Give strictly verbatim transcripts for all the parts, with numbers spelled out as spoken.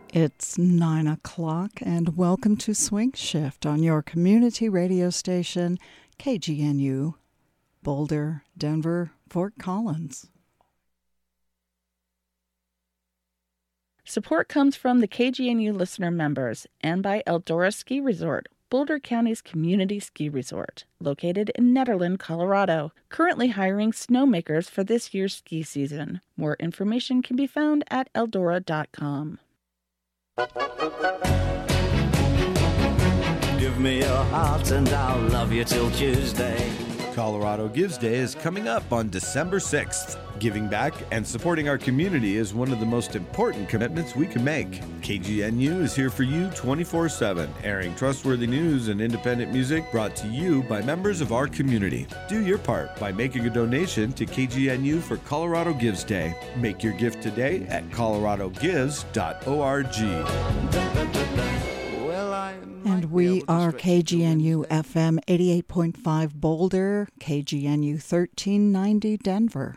It's nine o'clock, and welcome to Swing Shift on your community radio station, K G N U, Boulder, Denver, Fort Collins. Support comes from the K G N U listener members and by Eldora Ski Resort, Boulder County's community ski resort, located in Nederland, Colorado, currently hiring snowmakers for this year's ski season. More information can be found at eldora dot com. Give me your heart and I'll love you till Tuesday. Colorado Gives Day is coming up on December sixth. Giving back and supporting our community is one of the most important commitments we can make. K G N U is here for you twenty-four seven, airing trustworthy news and independent music brought to you by members of our community. Do your part by making a donation to K G N U for Colorado Gives Day. Make your gift today at colorado gives dot org. And we are K G N U F M eighty-eight point five Boulder, K G N U thirteen ninety Denver.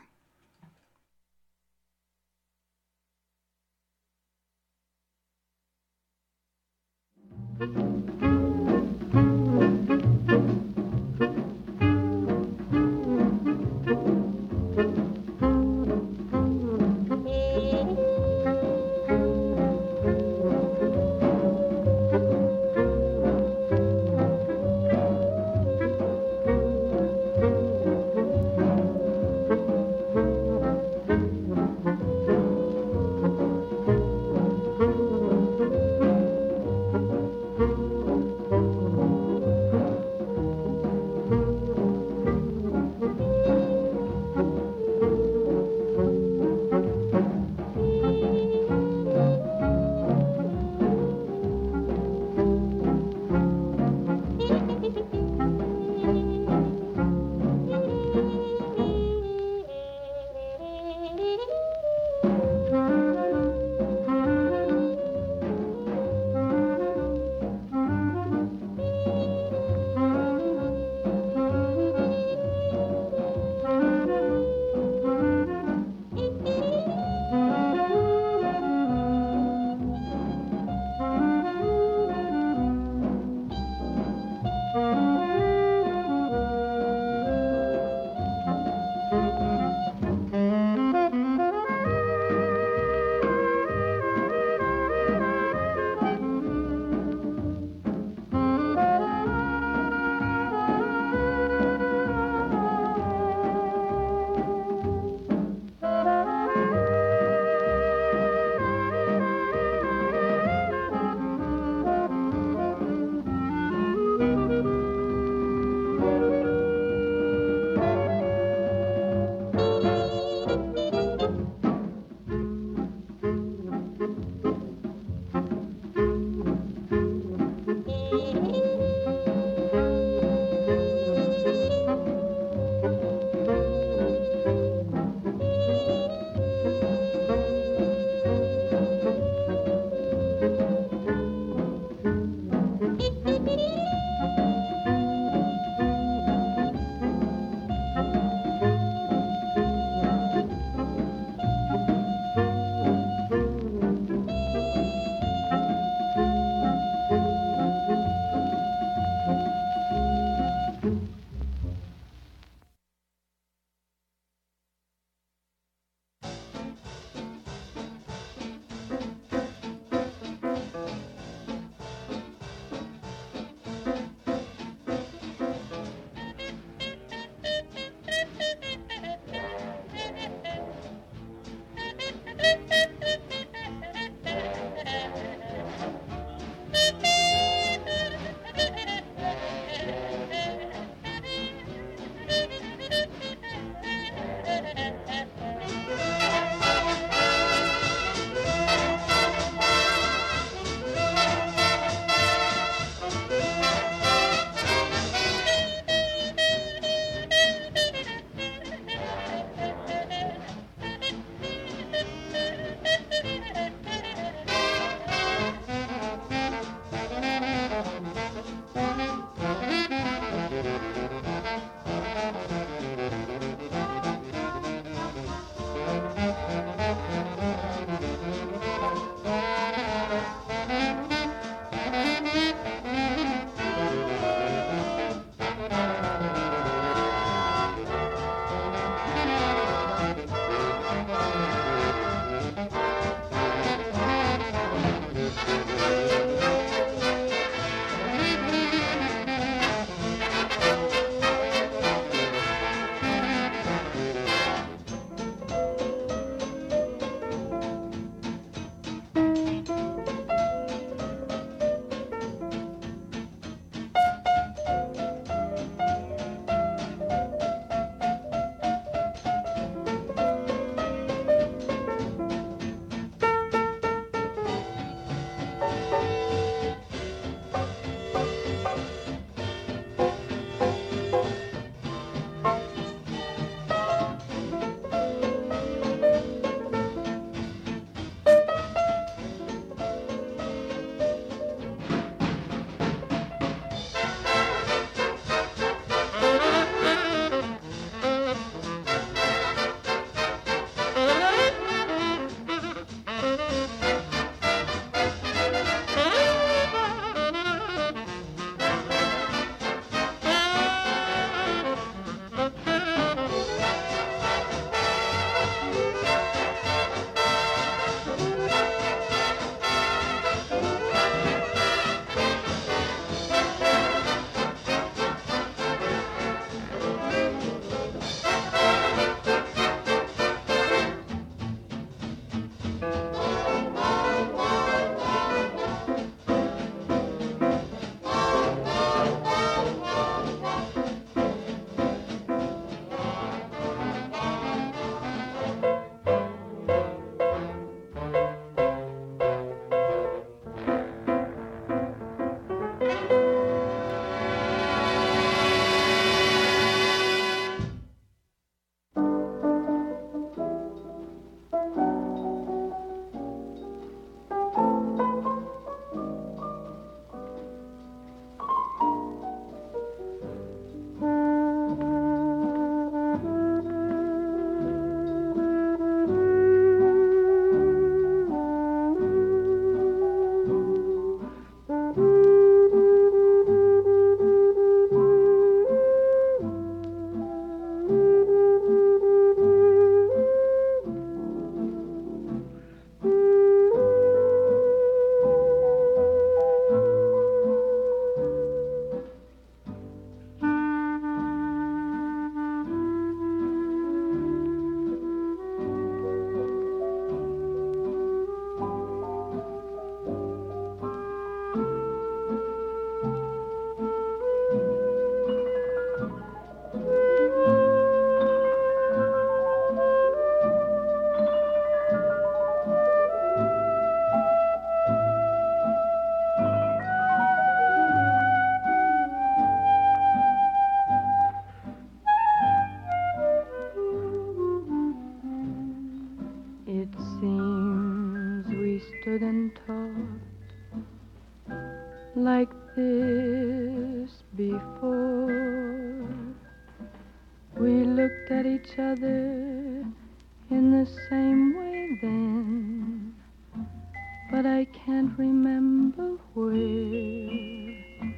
stood and talked like this before. We looked at each other in the same way then, but I can't remember where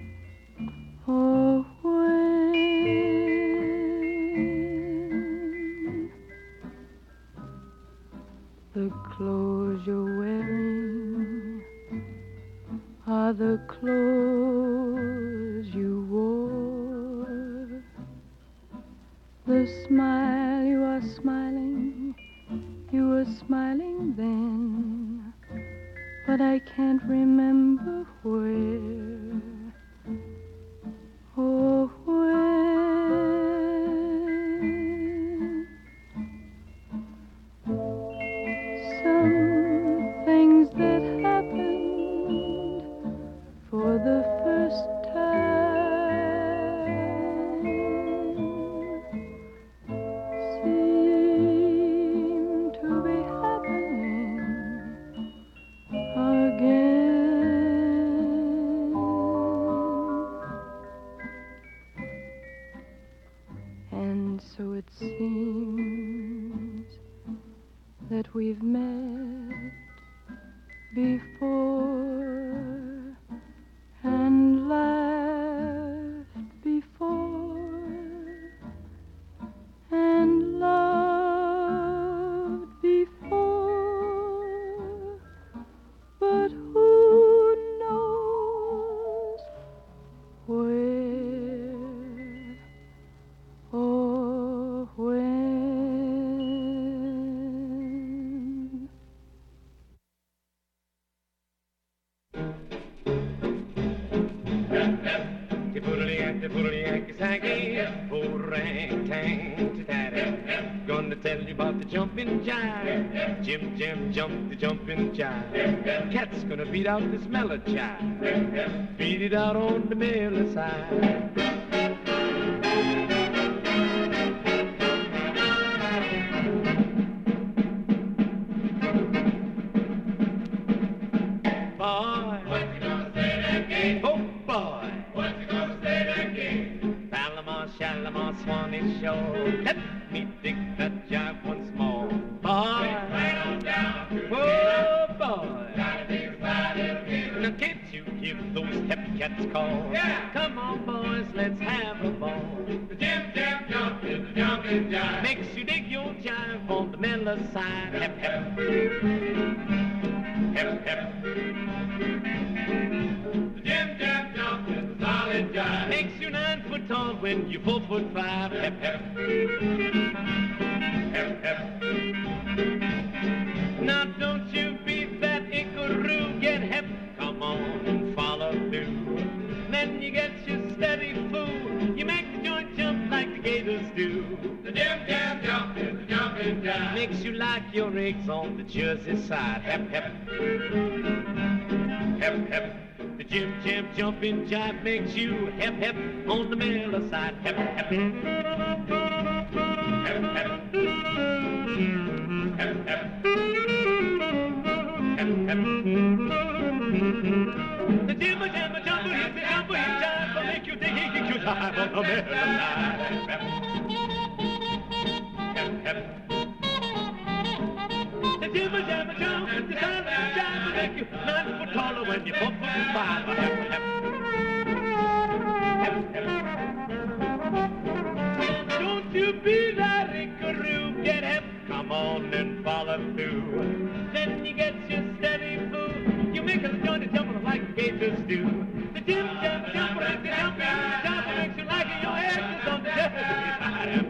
or when. The clothes you're wearing are the clothes you wore. The smile you are smiling, you were smiling then, but I can't remember where or when. Some things that happened for the first time seem to be happening again. And so it seems that we've met before and laughed before and loved before, but who knows where or when. Gonna tell you about the jumping jive. Jim Jim jumped the jumping jive. Cat's gonna beat out this mellow jive. Beat it out on the mellow side. Boy, what's he gonna say that game? Oh boy, what's he gonna say that game? Palomar, Shalimar, Swanee Shore. Let me dig that jive once more. Boy, right on down to the oh boy, gotta dig a side little bit. Now can't you hear those hep cats call? Yeah. Come on boys, let's have a ball. The Jim Jim jump is the jumping jive. Makes you dig your jive on the mellow side. Hep hep. Hep hep. The Jim Jim jump is a solid jive. Makes you nine foot tall when you're four foot five. Hep hep. Hep hep. Now don't you beat that ickaroo. Get hep. Come on and follow through. Then you get your steady fool. You make the joint jump like the gators do. The Jim Jim jump is the jumping jive. Makes you like your eggs on the Jersey side. Hep hep. Hep hep. The Jim Jim jumping jive makes you hep hep on the mellow side. Hep hep. Hep hep. Hep hep. Hep hep. The Jim Jim jumping jumping jive will make you dig dig your jive on the mellow side. Hep hep. Hep hep. The Jim Jim jumping jive will make you nine foot taller when you're four foot five. Hep hep. Hep hep. Don't you be that ickaroo. Get hep. Come on and follow through. Then you get your steady food. You make a joint jump like gators do. The Jim Jim jump like the jumping jive makes you like your eggs on the Jersey side.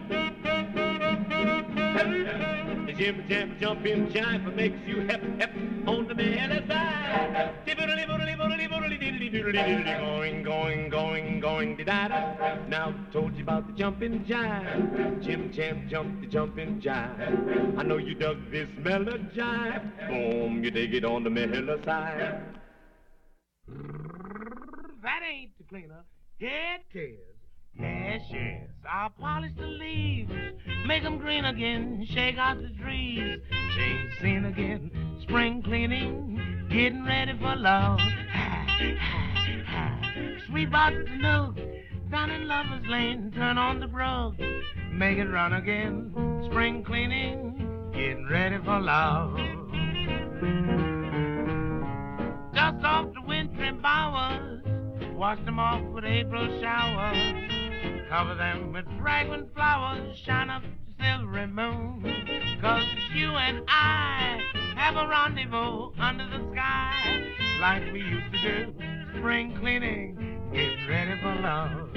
The Jim Jim jumping jive makes you hep hep on the mellow side. Going, going, going, going, da-da. Now told you about the jumping jive. Jim Jam jumped the jumping jive. I know you dug this mellow jive. Boom, you dig it on the mellow side. That ain't the cleaner. It is. Yes, yes. I'll polish the leaves, make them green again, shake out the trees, change scene again, spring cleaning, getting ready for love. Sweet box to nook, down in Lover's Lane, turn on the rug, make it run again. Spring cleaning, getting ready for love. Dust off the wintry bowers, wash them off with April showers, cover them with fragrant flowers, shine up the silvery moon. 'Cause you and I have a rendezvous under the sky, like we used to do. Spring cleaning, getting ready for love.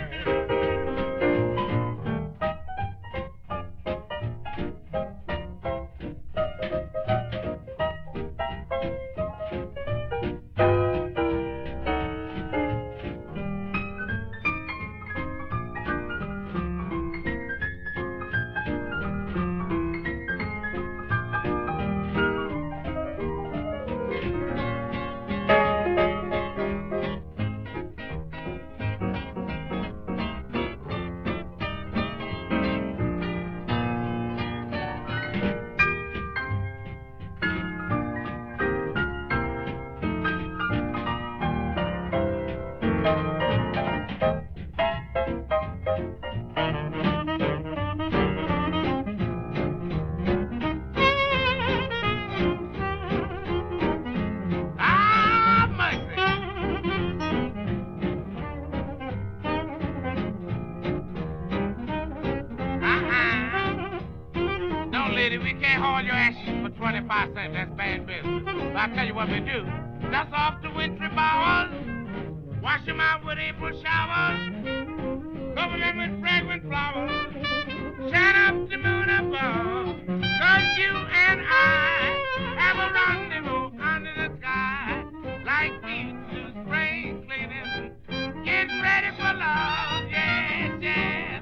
twenty-five cents, that's bad business. But I'll tell you what we do. Dust off the wintry bowers, wash them out with April showers, cover them with fragrant flowers, shine up the moon above. 'Cause you and I have a rendezvous under the sky, like we do spring cleaning, getting ready for love. Yes, yes.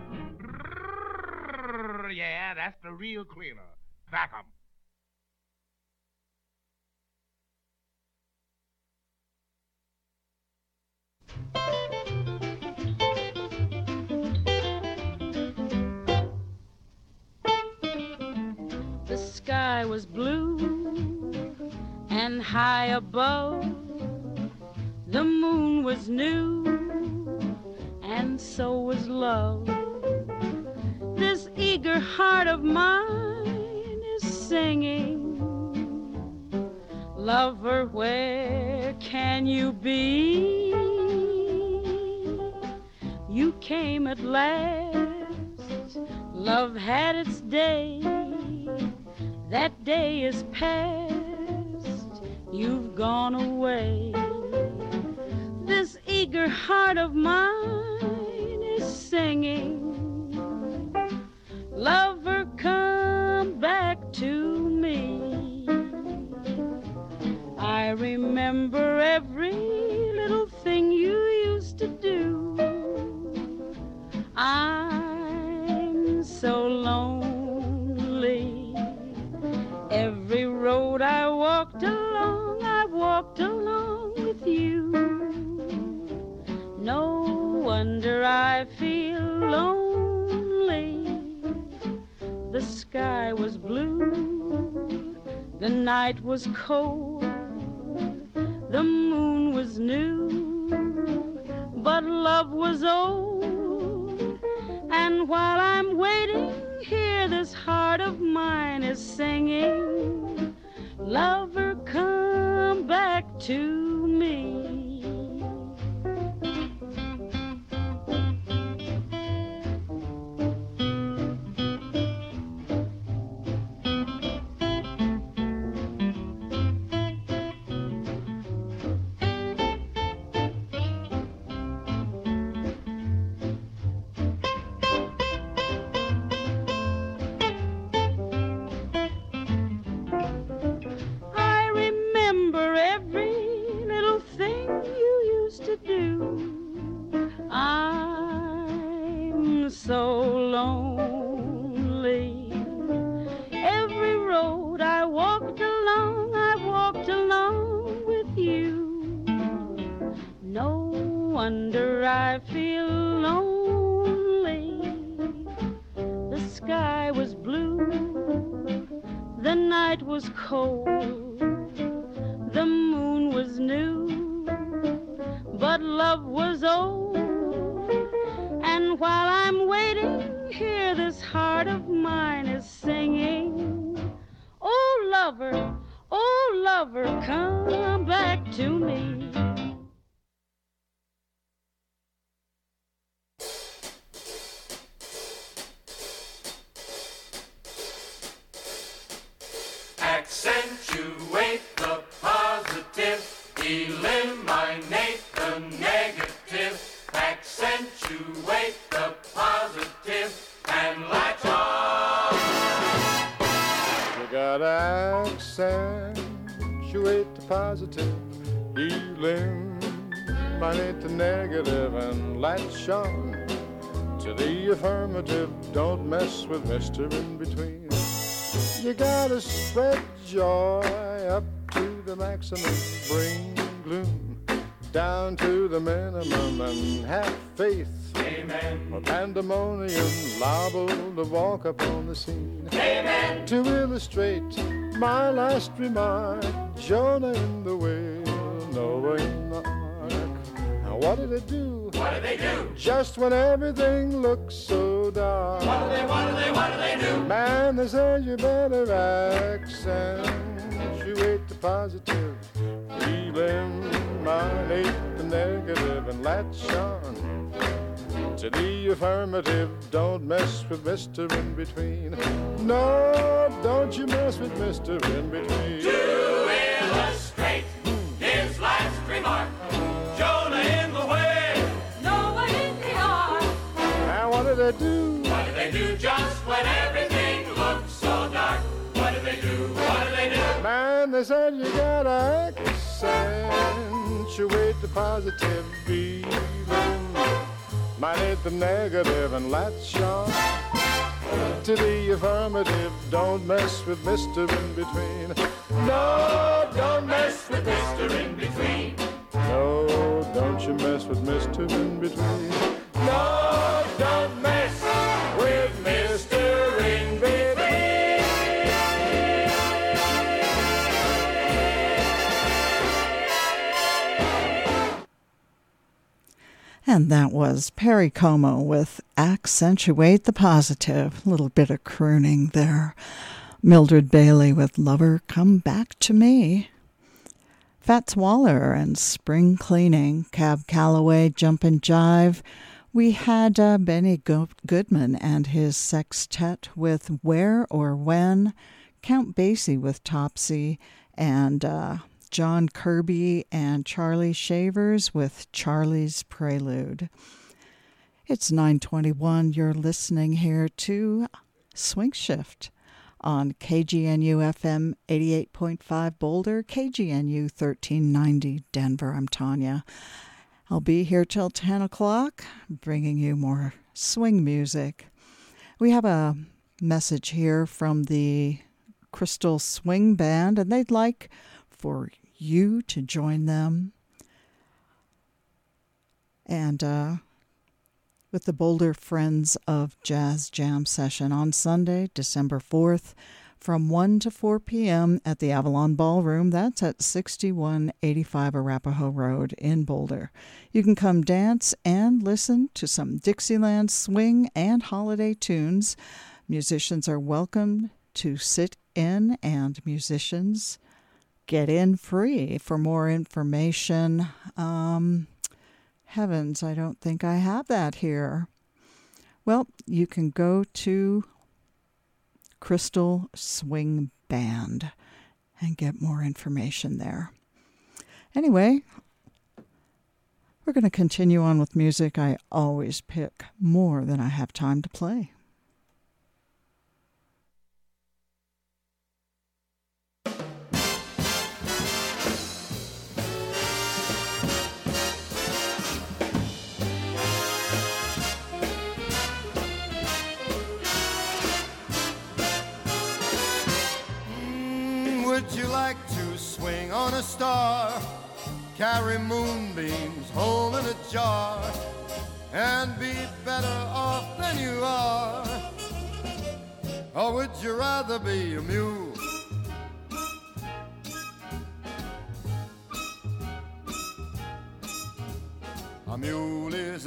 Yeah, that's the real cleaner. Back 'em. The sky was blue and high above. The moon was new and so was love. This eager heart of mine is singing, lover, where can you be? You came at last, love had its day. That day is past, you've gone away. This eager heart of mine is singing, lover, come back to me. I remember every little thing you used to do. I'm so lonely. Every road I walked along, I walked along with you. No wonder I feel lonely. The sky was blue, the night was cold, the moon was new, but love was old. And while I'm waiting here, this heart of mine is singing, lover, come back to me. Cold, the moon was new, but love was old. And while I'm waiting, here this heart of mine is singing, oh lover, oh lover, come back to me. Accentuate the positive, eliminate the negative. Accentuate the positive and latch on. You gotta accentuate the positive, eliminate the negative and latch on to the affirmative. Don't mess with Mister In Between. You gotta spread joy up to the maximum, bring gloom down to the minimum, and have faith. Amen. Or pandemonium liable to walk upon the scene. Amen. To illustrate my last remark, Jonah in the whale, Noah in the ark. Now what did it do? What do they do? Just when everything looks so dark. What do they, what do they, what do they do? Man, they say you better accentuate the positive, eliminate the negative, and latch on to the affirmative. Don't mess with Mister In Between. No, don't you mess with Mister In Between. To illustrate his last remark, Jonah in the whale, Noah in the ark. Now what did they do? What do they do just when everything looks so dark? What do they do? What do they do? Man, they said you gotta accentuate the positive, eliminate the negative, and latch on to the affirmative. Don't mess with Mister In Between. No, don't mess with Mister In Between. No, don't you mess with Mister In Between. No, don't mess with Mister In Between. And that was Perry Como with Accentuate the Positive. A little bit of crooning there. Mildred Bailey with Lover Come Back to Me. Fats Waller and Spring Cleaning. Cab Calloway, Jumpin' Jive. We had uh, Benny Go- Goodman and his sextet with Where or When. Count Basie with Topsy. And uh, John Kirby and Charlie Shavers with Charlie's Prelude. It's nine twenty-one. You're listening here to Swing Shift on K G N U F M eighty-eight point five Boulder, K G N U thirteen ninety Denver. I'm Tanya. I'll be here till ten o'clock, bringing you more swing music. We have a message here from the Crystal Swing Band, and they'd like for you to join them. And uh, with the Boulder Friends of Jazz Jam session on Sunday, December fourth, from one to four p.m. at the Avalon Ballroom. That's at sixty-one eighty-five Arapahoe Road in Boulder. You can come dance and listen to some Dixieland swing and holiday tunes. Musicians are welcome to sit in, and musicians get in free. For more information, um, heavens, I don't think I have that here. Well, you can go to Crystal Swing Band and get more information there. Anyway, we're going to continue on with music. I always pick more than I have time to play. Would you like to swing on a star, carry moonbeams home in a jar, and be better off than you are? Or would you rather be a mule?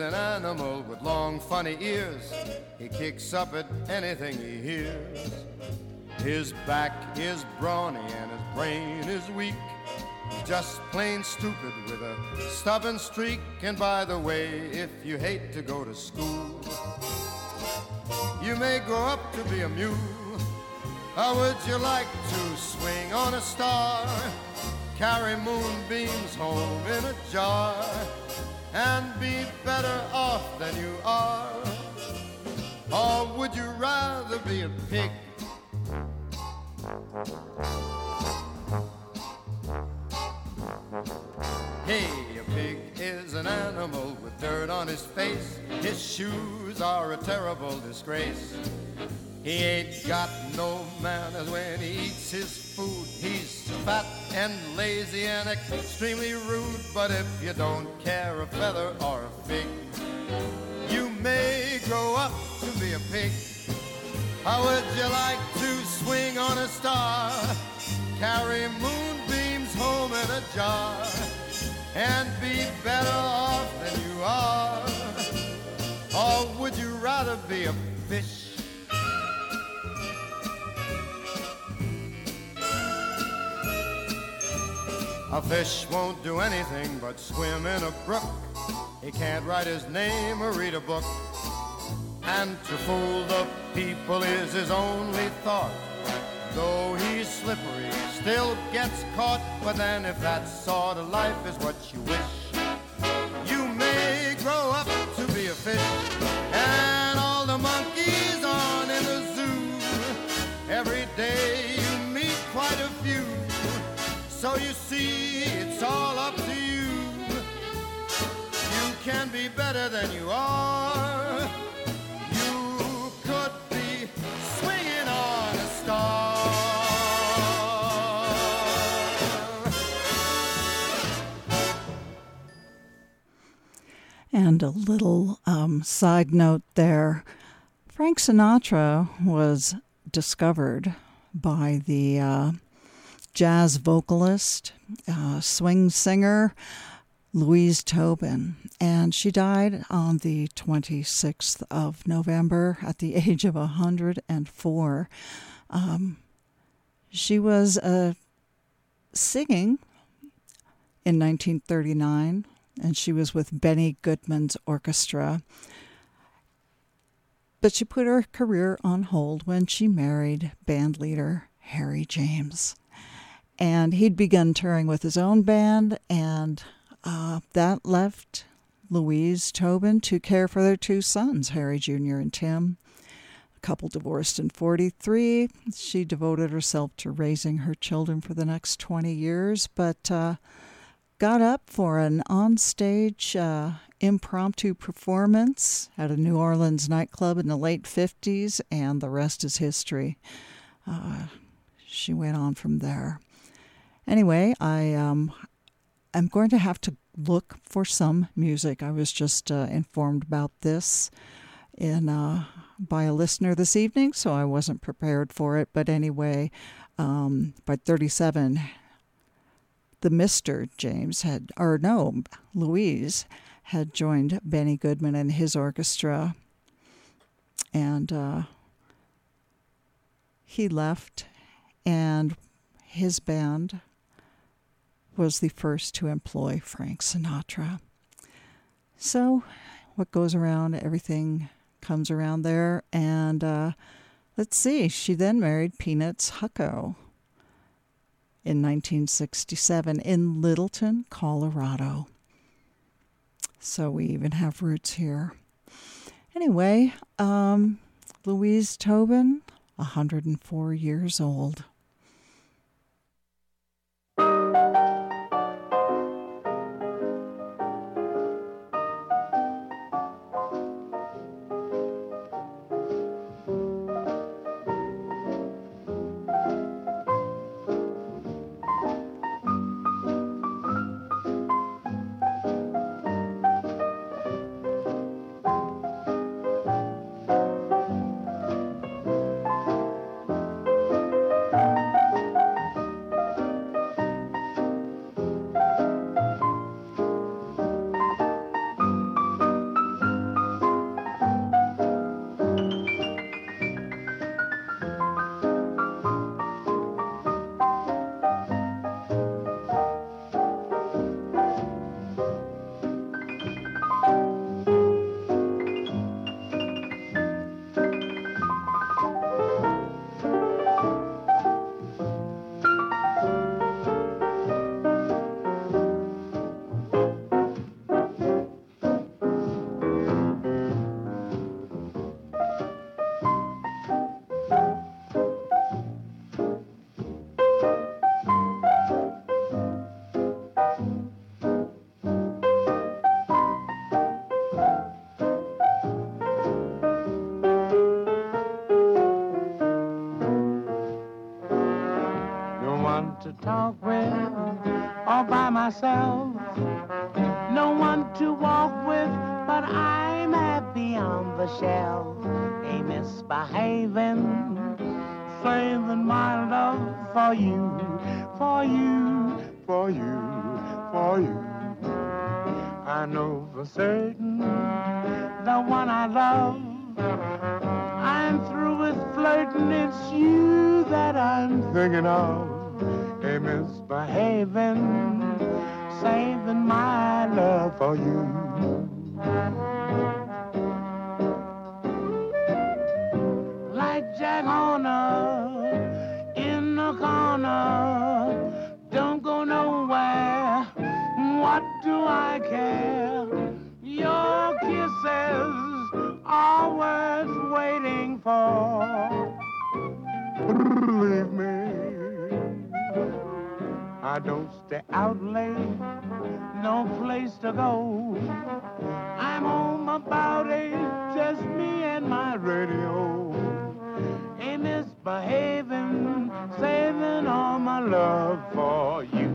an animal with long, funny ears. He kicks up at anything he hears. His back is brawny and his brain is weak. He's just plain stupid with a stubborn streak. And by the way, if you hate to go to school, you may grow up to be a mule. How would you like to swing on a star, carry moonbeams home in a jar, and be better off than you are? Or would you rather be a pig? Hey, a pig is an animal with dirt on his face. His shoes are a terrible disgrace. He ain't got no manners when he eats his food. He's fat and lazy and extremely rude. But if you don't care a feather or a fig, you may grow up to be a pig. How would you like to swing on a star, carry moonbeams home in a jar, and be better off than you are? Or would you rather be a fish? A fish won't do anything but swim in a brook. He can't write his name or read a book. And to fool the people is his only thought. Though he's slippery, he still gets caught. But then if that sort of life is what you wish, you may grow up to be a fish. And all the monkeys on in the zoo, every day you meet quite a few. So you see, it's all up to you. You can be better than you are. You could be swinging on a star. And a little um, side note there. Frank Sinatra was discovered by the uh, jazz vocalist, uh, swing singer, Louise Tobin, and she died on the twenty-sixth of November at the age of one hundred four. Um, she was uh, singing in nineteen thirty-nine, and she was with Benny Goodman's orchestra. But she put her career on hold when she married bandleader Harry James. And he'd begun touring with his own band, and uh, that left Louise Tobin to care for their two sons, Harry Junior and Tim. The couple divorced in forty-three. She devoted herself to raising her children for the next twenty years, but uh, got up for an onstage uh, impromptu performance at a New Orleans nightclub in the late fifties, and the rest is history. Uh, she went on from there. Anyway, I um, I'm going to have to look for some music. I was just uh, informed about this in uh, by a listener this evening, so I wasn't prepared for it. But anyway, um, by thirty-seven, the Mister James had, or no, Louise had joined Benny Goodman and his orchestra, and uh, he left, and his band was the first to employ Frank Sinatra. So what goes around, everything comes around there. And uh, let's see, she then married Peanuts Hucko in nineteen sixty-seven in Littleton, Colorado. So we even have roots here. Anyway, um, Louise Tobin, one hundred four years old. one to talk with, all by myself. No one to walk with, but I'm happy on the shelf. Ain't misbehaving, saving my love for you, for you, for you, for you. I know for certain the one I love. I'm through with flirting, it's you that I'm thinking of. Ain't misbehaving, saving my love for you. Like Jack Horner in the corner, don't go nowhere, what do I care? Your kisses are worth waiting for. Believe me, I don't stay out late, no place to go. I'm home about eight, just me and my radio. Ain't misbehaving, saving all my love for you.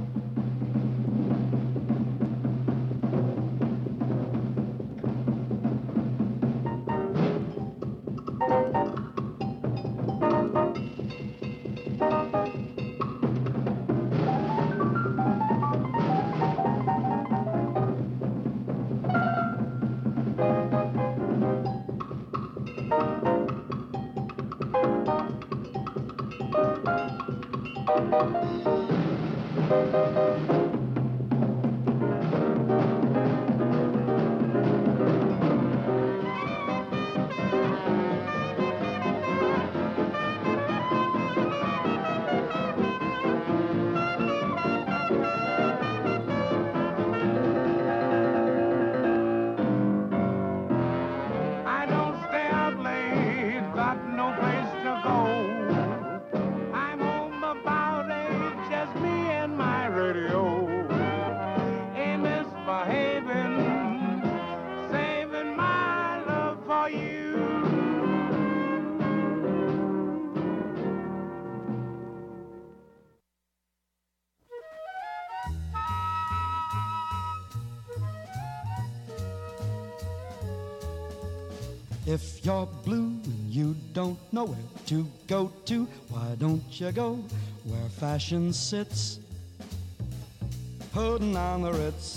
If you're blue and you don't know where to go to, why don't you go where fashion sits, putting on the Ritz?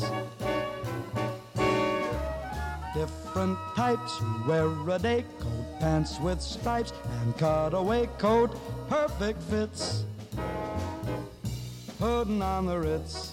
Different types who wear a day coat, pants with stripes, and cutaway coat, perfect fits, putting on the Ritz.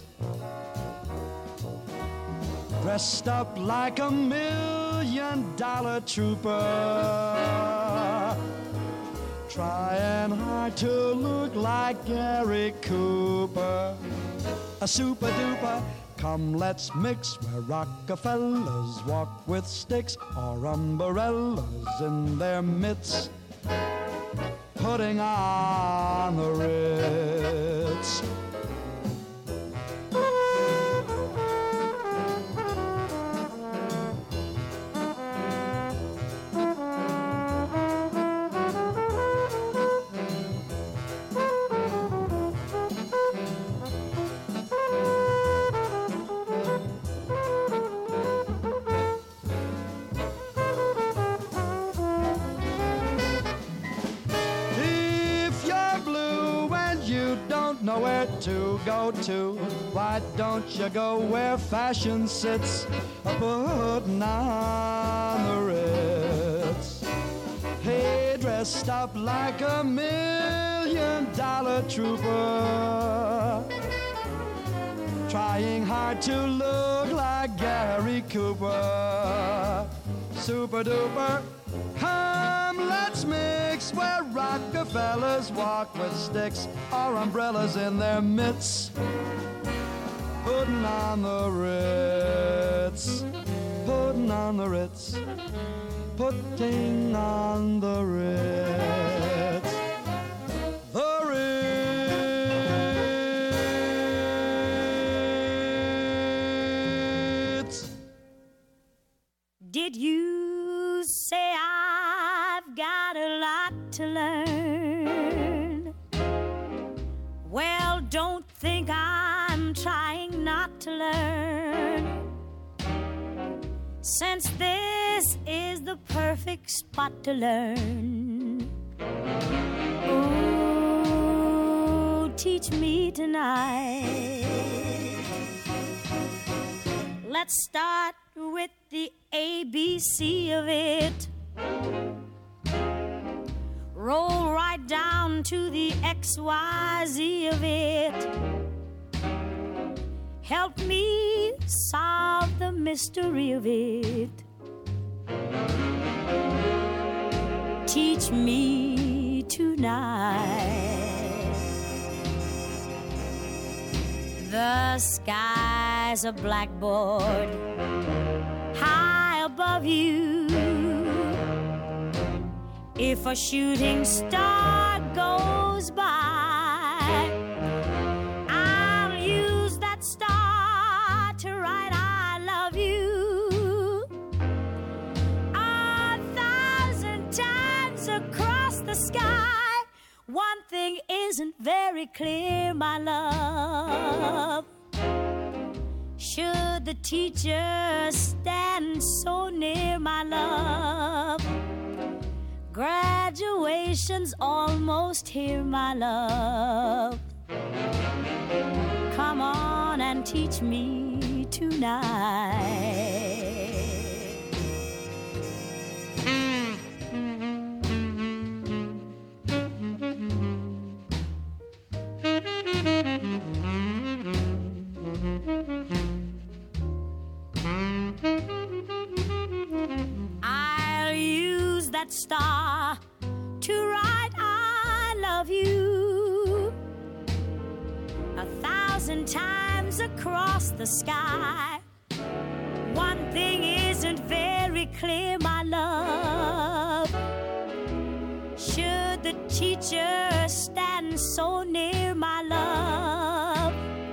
Dressed up like a million dollar trooper, trying hard to look like Gary Cooper. A super duper, come let's mix where Rockefellers walk with sticks or umbrellas in their mitts, putting on the Ritz. Nowhere to go to, why don't you go where fashion sits, putting on the Ritz? Hey, dressed up like a million dollar trooper, trying hard to look like Gary Cooper. Super duper, come let's mix where Rockefellers walk with sticks or umbrellas in their mitts, putting on the Ritz, putting on the Ritz, putting on the Ritz, the Ritz. Did you say I've got a lot to learn? Well, don't think I'm trying not to learn, since this is the perfect spot to learn. Oh, teach me tonight. Let's start with the A B C of it. Roll right down to the X Y Z of it. Help me solve the mystery of it. Teach me tonight. The sky's a blackboard high above you. If a shooting star goes by, I'll use that star to write I love you a thousand times across the sky. One thing isn't very clear, my love. Should the teacher stand so near, my love? Graduation's almost here, my love. Come on and teach me tonight. I'll use that star to write I love you a thousand times across the sky. One thing isn't very clear, my love. Should the teacher stand so near, my love?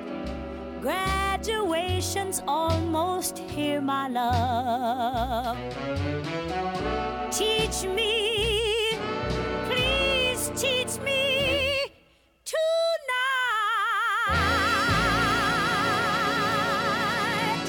Graduation's almost here, my love. Teach me, please teach me tonight.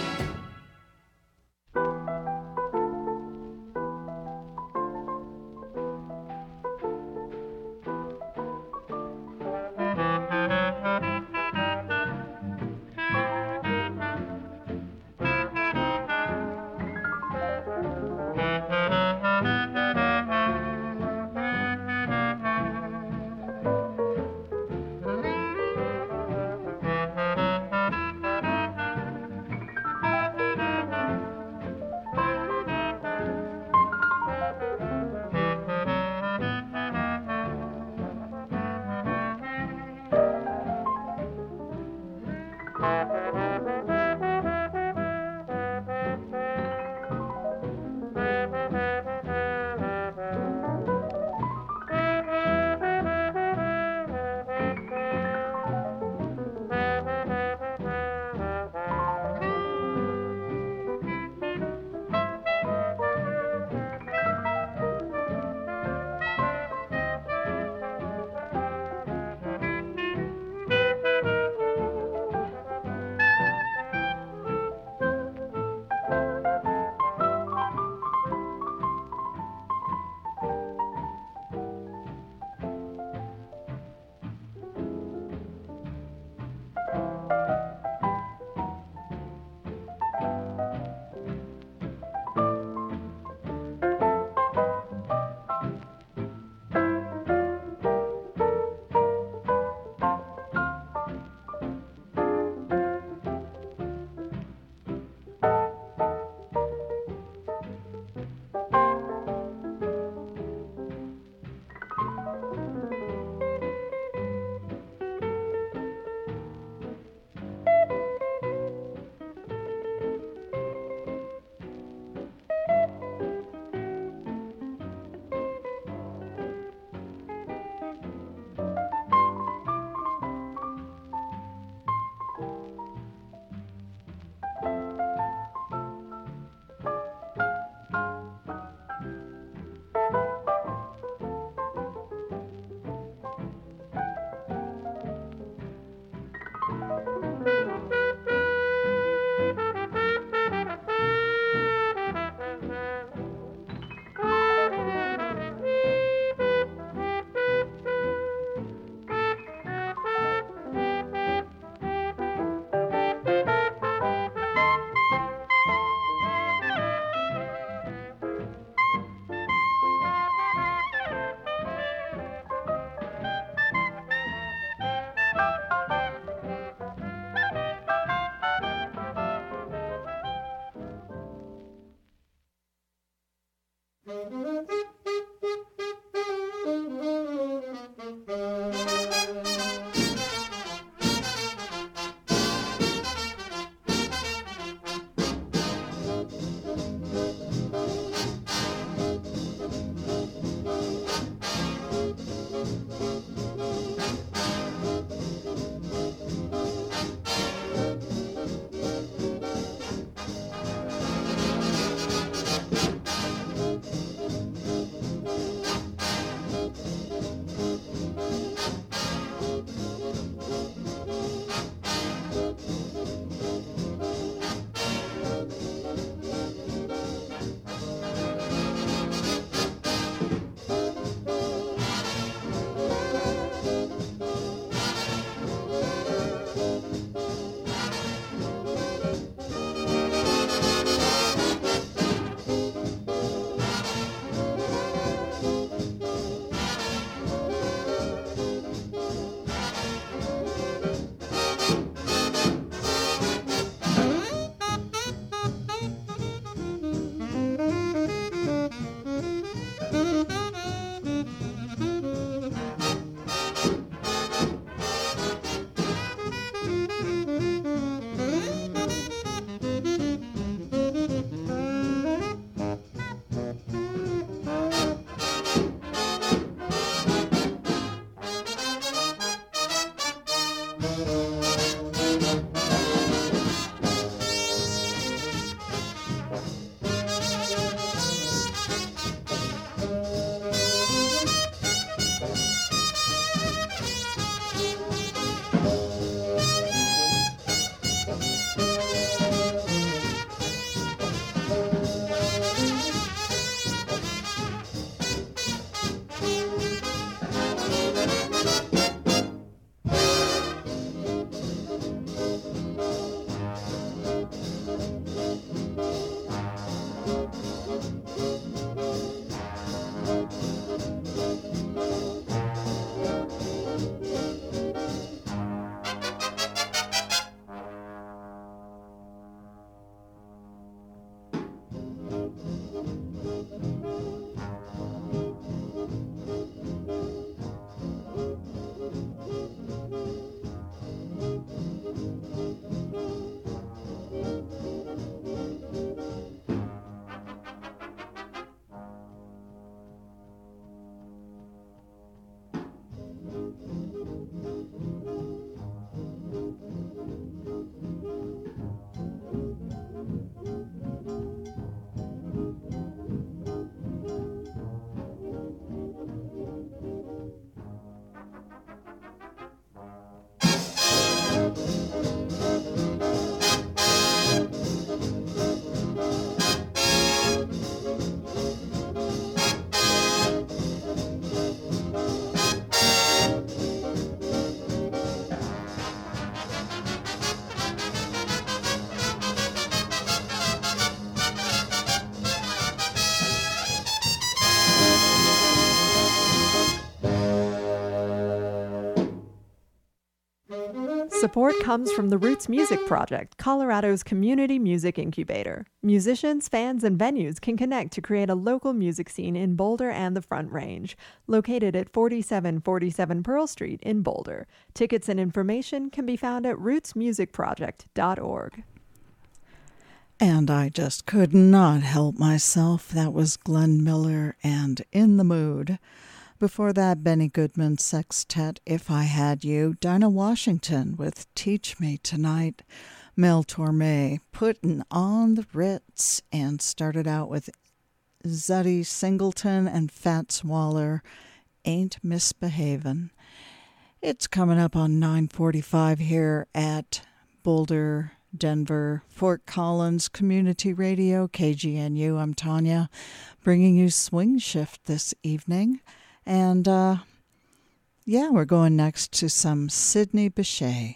Support comes from the Roots Music Project, Colorado's community music incubator. Musicians, fans, and venues can connect to create a local music scene in Boulder and the Front Range. Located at forty-seven forty-seven Pearl Street in Boulder. Tickets and information can be found at roots music project dot org. And I just could not help myself. That was Glenn Miller and In the Mood. Before that, Benny Goodman Sextet, If I Had You. Dinah Washington with Teach Me Tonight. Mel Torme, Puttin' on the Ritz, and started out with Zutty Singleton and Fats Waller, Ain't Misbehavin'. It's coming up on nine forty-five here at Boulder, Denver, Fort Collins Community Radio, K G N U. I'm Tanya, bringing you Swing Shift this evening. And, uh, yeah, we're going next to some Sidney Bechet.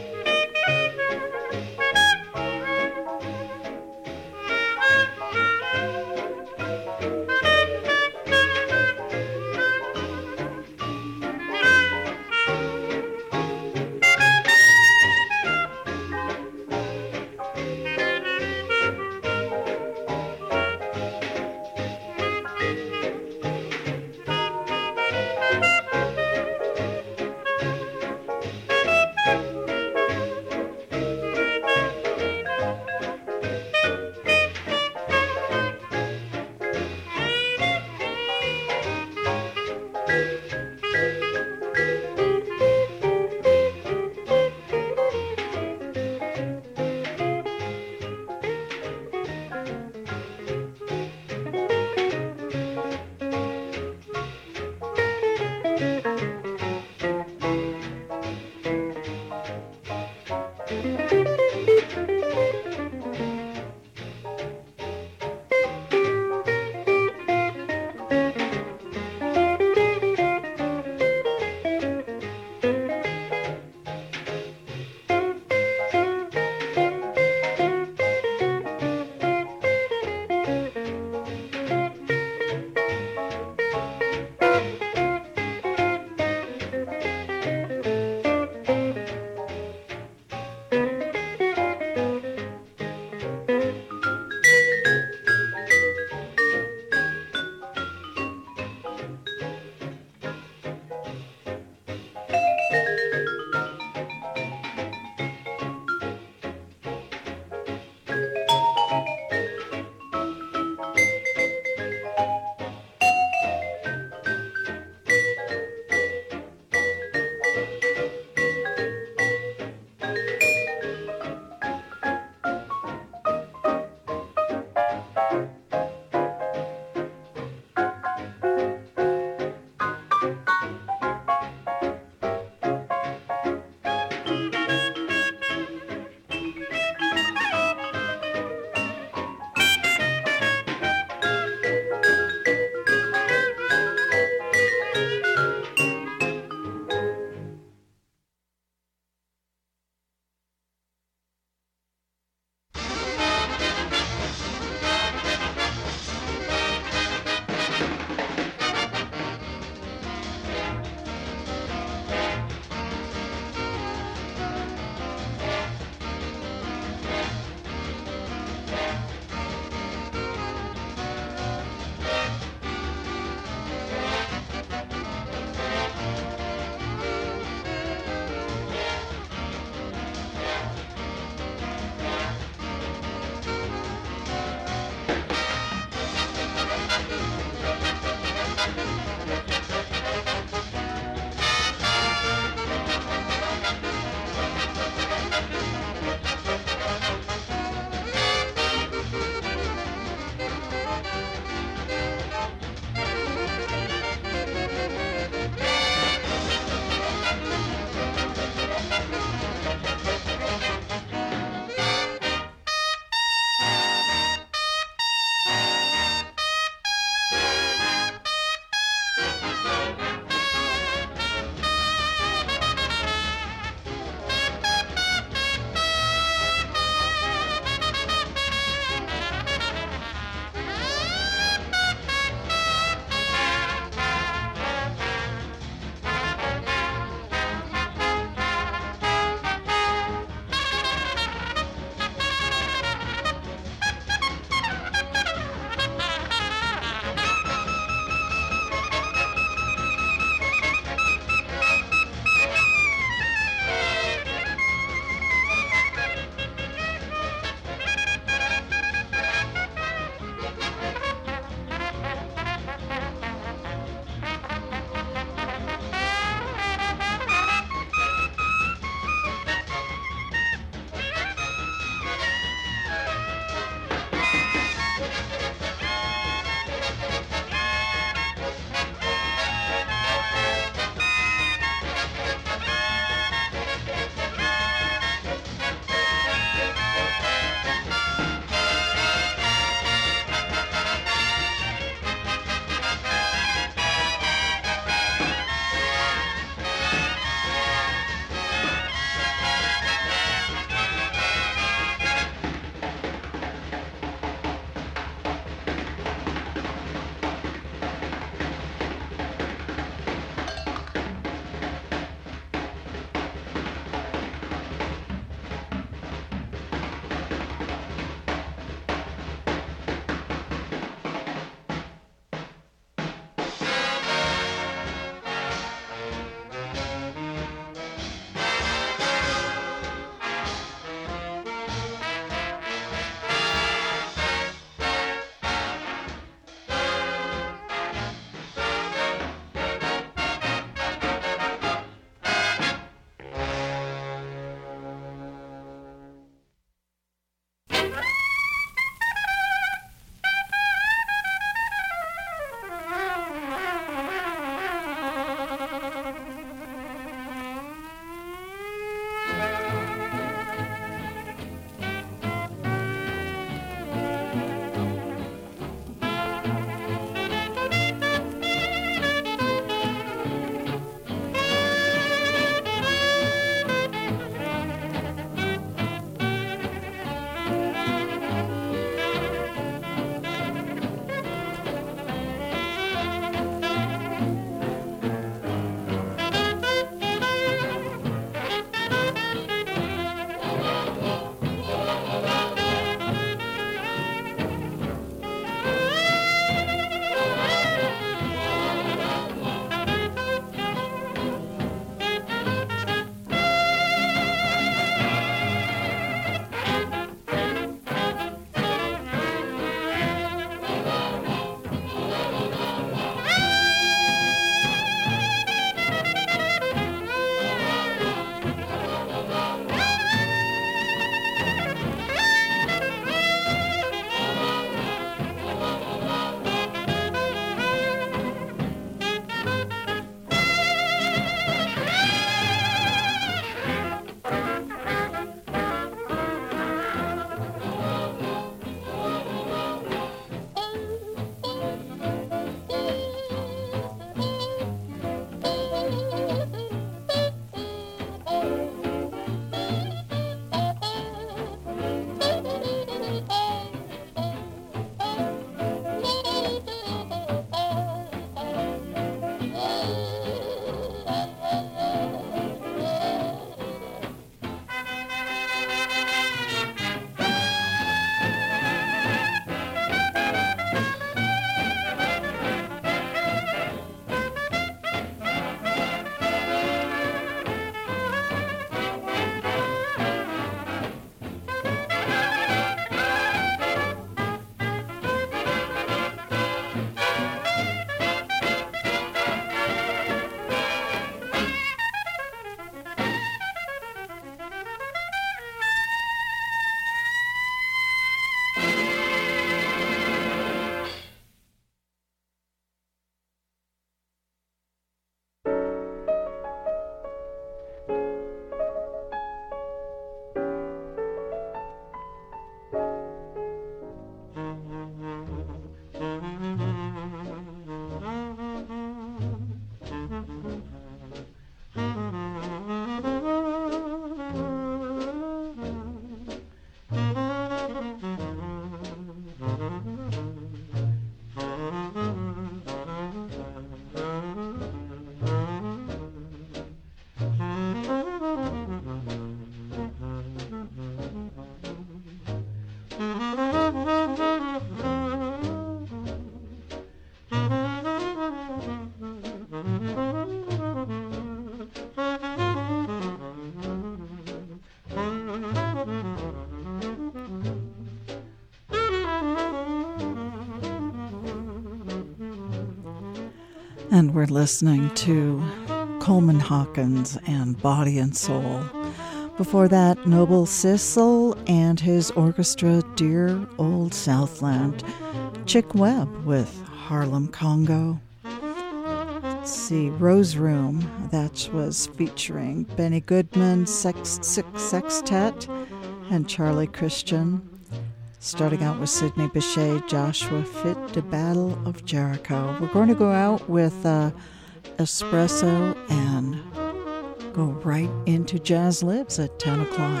And we're listening to Coleman Hawkins and Body and Soul. Before that, Noble Sissel and his orchestra, Dear Old Southland. Chick Webb with Harlem Congo. Let's see, Rose Room, that was featuring Benny Goodman, Sex, Six Sextet, and Charlie Christian. Starting out with Sidney Bechet, Joshua Fit to Battle of Jericho. We're going to go out with uh, Espresso and go right into Jazz Lives at ten o'clock.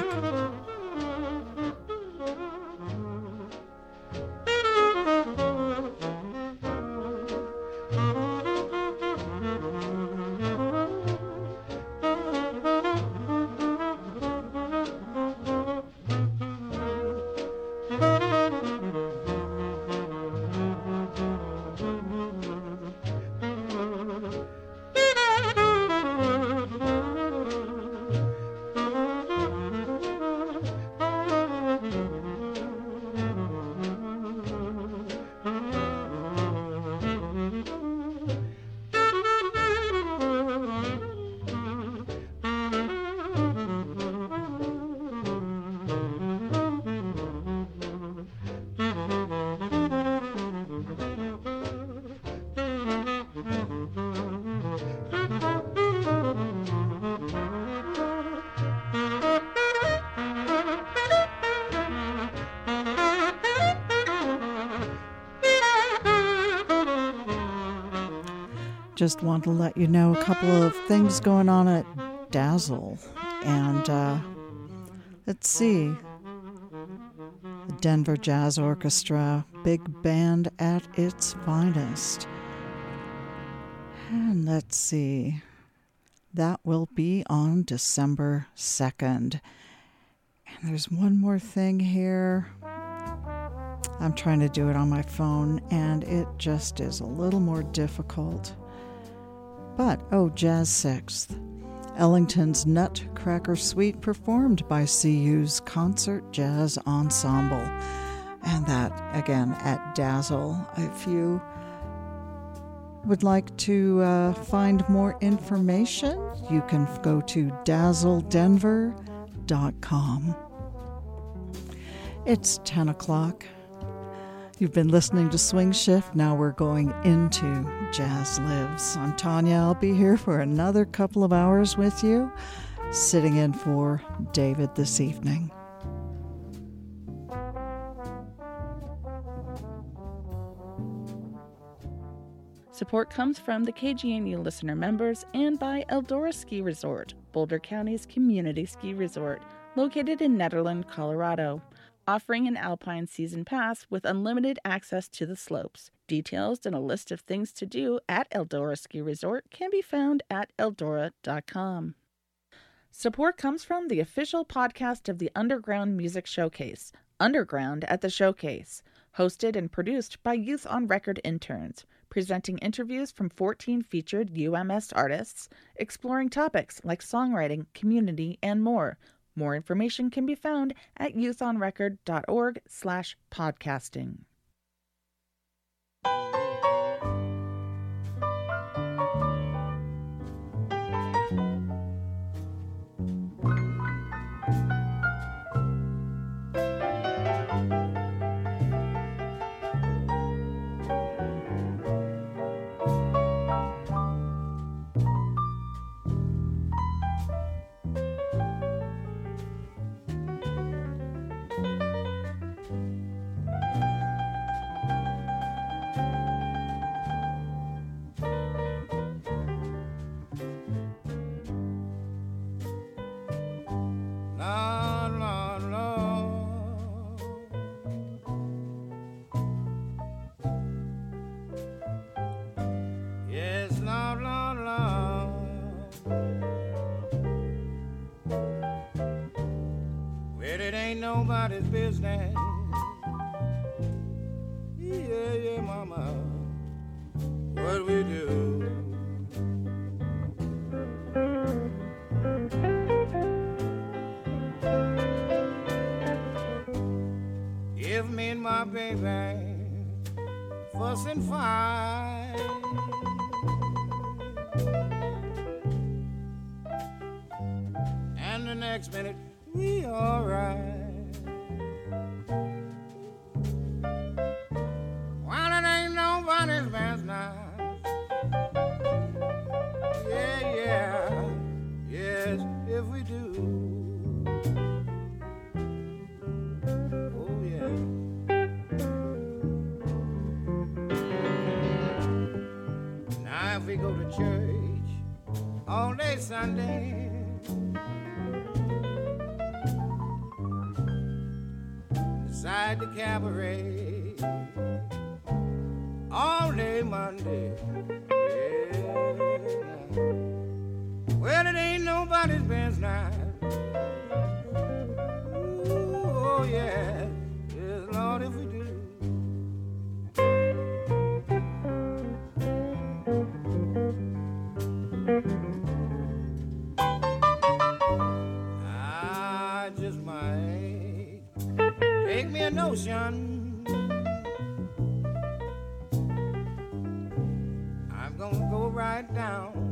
Just want to let you know a couple of things going on at Dazzle. And uh, let's see. The Denver Jazz Orchestra, big band at its finest. And let's see. That will be on December second. And there's one more thing here. I'm trying to do it on my phone, and it just is a little more difficult. But, oh, Jazz Sixth. Ellington's Nutcracker Suite performed by C U's Concert Jazz Ensemble. And that, again, at Dazzle. If you would like to uh, find more information, you can go to dazzle denver dot com. It's ten o'clock. You've been listening to Swing Shift. Now we're going into Jazz Lives. I'm Tanya. I'll be here for another couple of hours with you, sitting in for David this evening. Support comes from the K G N U listener members and by Eldora Ski Resort, Boulder County's community ski resort, located in Nederland, Colorado, offering an alpine season pass with unlimited access to the slopes. Details and a list of things to do at Eldora Ski Resort can be found at eldora dot com. Support comes from the official podcast of the Underground Music Showcase, Underground at the Showcase, hosted and produced by Youth on Record interns, presenting interviews from fourteen featured U M S artists, exploring topics like songwriting, community, and more. More information can be found at youth on record dot org slash podcasting. Nobody's business. Yeah, yeah, mama, what we do. If me and my baby fuss and fight, next minute we alright. Well, it ain't nobody's business. Yeah, yeah, yes, if we do. Oh, yeah. Now, if we go to church all day Sunday, beside the cabaret all day Monday, yeah. Well, it ain't nobody's business. Ooh, oh yeah, yes, Lord, if we do. I just might take me a notion. I'm gonna go right down